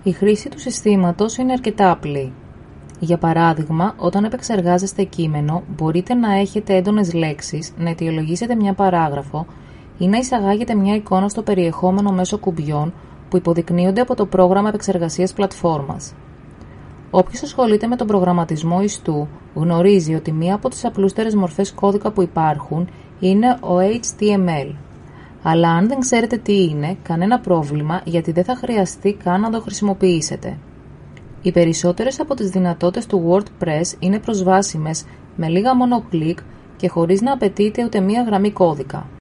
Η χρήση του συστήματος είναι αρκετά απλή. Για παράδειγμα, όταν επεξεργάζεστε κείμενο, μπορείτε να έχετε έντονες λέξεις, να αιτιολογήσετε μια παράγραφο ή να εισαγάγετε μια εικόνα στο περιεχόμενο μέσω κουμπιών που υποδεικνύονται από το πρόγραμμα επεξεργασίας πλατφόρμας. Όποιος ασχολείται με τον προγραμματισμό ιστού γνωρίζει ότι μία από τις απλούστερες μορφές κώδικα που υπάρχουν είναι ο HTML. Αλλά αν δεν ξέρετε τι είναι, κανένα πρόβλημα, γιατί δεν θα χρειαστεί καν να το χρησιμοποιήσετε. Οι περισσότερες από τις δυνατότητες του WordPress είναι προσβάσιμες με λίγα μόνο κλικ και χωρίς να απαιτείται ούτε μία γραμμή κώδικα.